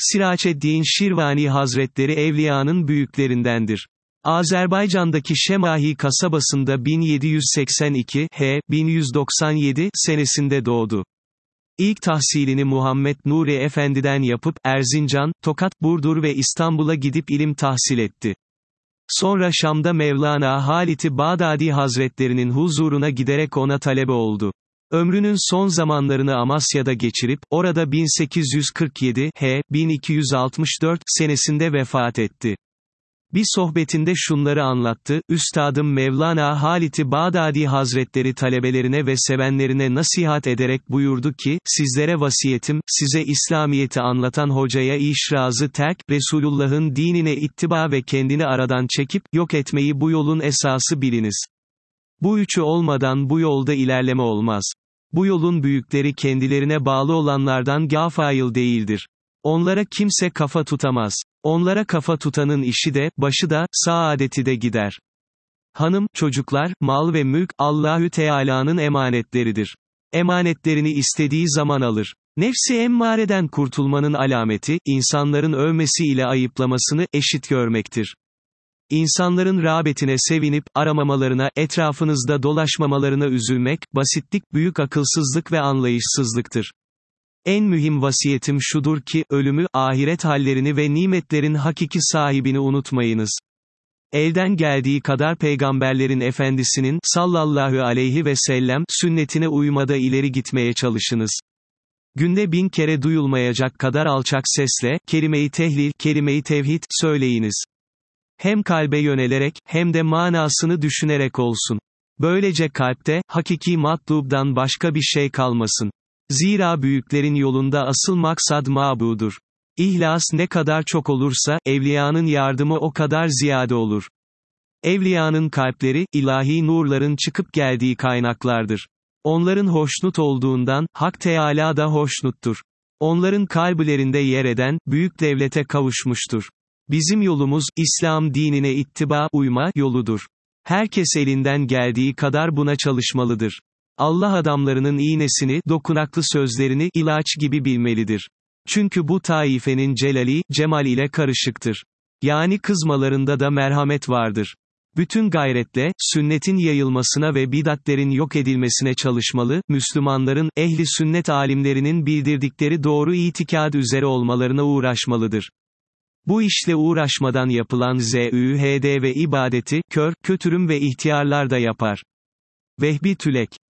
Siraçeddin Şirvani Hazretleri evliyanın büyüklerindendir. Azerbaycan'daki Şemahi kasabasında 1782 1197 senesinde doğdu. İlk tahsilini Muhammed Nuri Efendi'den yapıp, Erzincan, Tokat, Burdur ve İstanbul'a gidip ilim tahsil etti. Sonra Şam'da Mevlana Halit-i Bağdadi Hazretlerinin huzuruna giderek ona talebe oldu. Ömrünün son zamanlarını Amasya'da geçirip, orada 1847 1264 senesinde vefat etti. Bir sohbetinde şunları anlattı: Üstadım Mevlana Halit-i Bağdadi Hazretleri talebelerine ve sevenlerine nasihat ederek buyurdu ki, sizlere vasiyetim, size İslamiyet'i anlatan hocaya işrazı terk, Resulullah'ın dinine ittiba ve kendini aradan çekip, yok etmeyi bu yolun esası biliniz. Bu üçü olmadan bu yolda ilerleme olmaz. Bu yolun büyükleri kendilerine bağlı olanlardan gâfail değildir. Onlara kimse kafa tutamaz. Onlara kafa tutanın işi de, başı da, saadeti de gider. Hanım, çocuklar, mal ve mülk, Allahü Teala'nın emanetleridir. Emanetlerini istediği zaman alır. Nefsi emmareden kurtulmanın alameti, insanların övmesi ile ayıplamasını eşit görmektir. İnsanların rağbetine sevinip, aramamalarına, etrafınızda dolaşmamalarına üzülmek, basitlik, büyük akılsızlık ve anlayışsızlıktır. En mühim vasiyetim şudur ki, ölümü, ahiret hallerini ve nimetlerin hakiki sahibini unutmayınız. Elden geldiği kadar peygamberlerin efendisinin, sallallahu aleyhi ve sellem, sünnetine uymada ileri gitmeye çalışınız. Günde 1000 kere duyulmayacak kadar alçak sesle, kelime-i tehlil, kelime-i tevhid, söyleyiniz. Hem kalbe yönelerek, hem de manasını düşünerek olsun. Böylece kalpte, hakiki matlubdan başka bir şey kalmasın. Zira büyüklerin yolunda asıl maksad mabudur. İhlas ne kadar çok olursa, evliyanın yardımı o kadar ziyade olur. Evliyanın kalpleri, ilahi nurların çıkıp geldiği kaynaklardır. Onların hoşnut olduğundan, Hak Teâlâ da hoşnuttur. Onların kalplerinde yer eden, büyük devlete kavuşmuştur. Bizim yolumuz, İslam dinine ittiba, uyma yoludur. Herkes elinden geldiği kadar buna çalışmalıdır. Allah adamlarının iğnesini, dokunaklı sözlerini, ilaç gibi bilmelidir. Çünkü bu taifenin celali, cemal ile karışıktır. Yani kızmalarında da merhamet vardır. Bütün gayretle, sünnetin yayılmasına ve bidatlerin yok edilmesine çalışmalı, Müslümanların, ehli sünnet alimlerinin bildirdikleri doğru itikad üzere olmalarına uğraşmalıdır. Bu işle uğraşmadan yapılan zühd ve ibadeti, kör, kötürüm ve ihtiyarlar da yapar. Vehbi Tülek